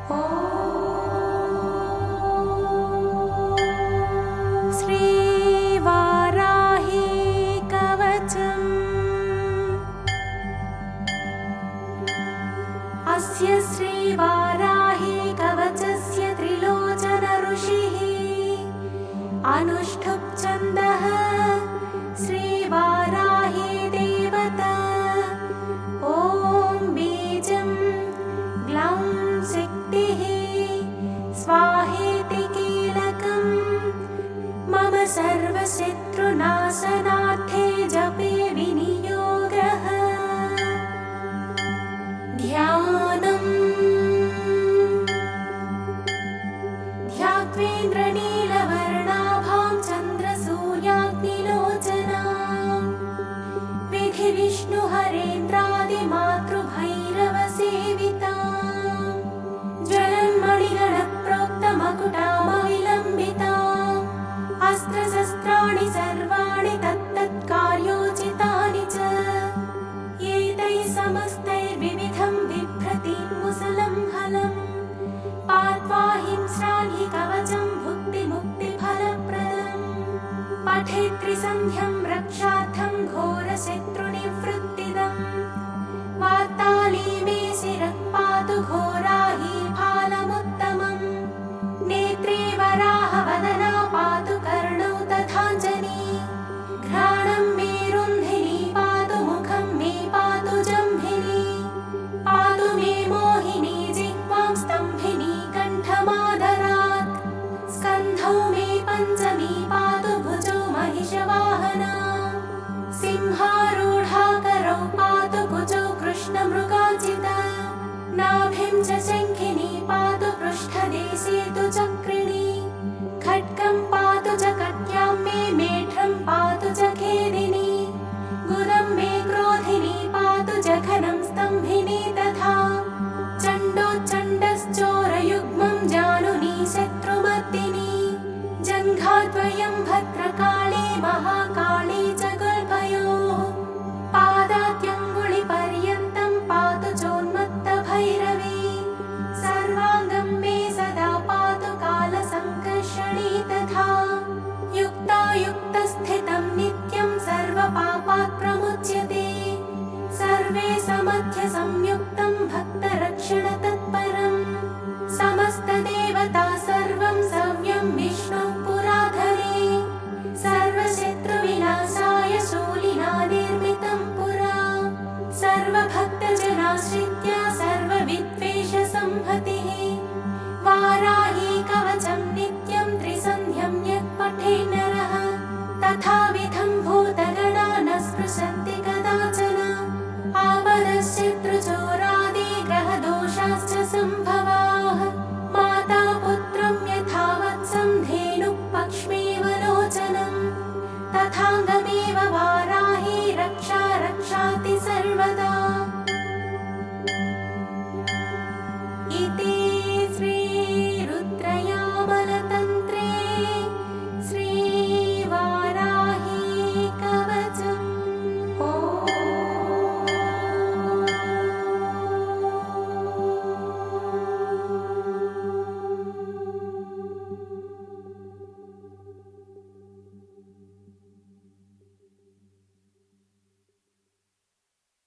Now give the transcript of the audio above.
श्रीवाराही कवचम्। अस्य श्रीवाराही कवचस्य त्रिलोचन ऋषिः अनुष्ठुप् छन्दः श्रीवाराही देवता। ॐ बीजं ग्लौं शक्तिः स्वाहेति कीलकम् मम सर्वशत्रुनाशनार्थे जपे विनियोगः। ध्यानम् ध्यात्वेन्द्रनीलवर्णाभां चन्द्रसूर्याग्निलोचनां विधिविष्णुहरेन्द्रादिमातृभैरवसेवितां ज्वलन्मणिगणप्रोक्तमकुटामविलम्बिताम् अस्त्रशस्त्राणि सर्वाणि तत्तत्कार्योचितानि च एतैः समस्तैर्विविधं बिभ्रतीं मुसलं फलम् पात्वा हिंस्रान् हि कवचं भुक्तिमुक्तिफलप्रदम् पठेत् त्रिसन्ध्यं रक्षार्थं घोरशत्रुनिवृत्तिदम् वार्ताली मे शिरः पातु घोराही फालमुत्तमम् नेत्रे वराहवदना पातु कर्णौ तथाञ्जनी घ्राणं मे रुन्धिनी पातु मुखं मे पातु जम्भिनी पातु मे मोहिनी जिह्वां स्तम्भिनी कण्ठमादरात् स्कन्धौ मे पञ्चमी पातु भुजौ महिषवाहना सिंहारूढाकरौ पातु कुजौ कृष्णमृगाजिता नाभिं च शङ्खिनी पातु पृष्ठदेशे तु चक्रिणी खड्गं पातु च कट्यां मे मेढ्रं पातु च खेदिनी गुदं मे क्रोधिनी पातु जघनं स्तम्भिनी तथा चण्डोच्चण्डश्चोरयुग्मं जानुनी शत्रुमर्दिनी जङ्घाद्वयं भद्रकाली महाकाली च गुल्फयोः पादात्यङ्गुलिपर्यन्तं पातु चोन्मत्तभैरवी सर्वाङ्गं मे सदा पातु कालसङ्कर्षणी तथा युक्तायुक्तस्थितं नित्यं सर्वपापात् प्रमुच्यते सर्वे समध्य संयुक्तं भक्तरक्षणतत्परम् समस्तदेवता सर्वं सव्यं विष्णुः पुराधरे सर्वशत्रुविनाशाय शूलिना निर्मितं पुरा सर्वभक्तजनाश्रित्य सर्वविद्वे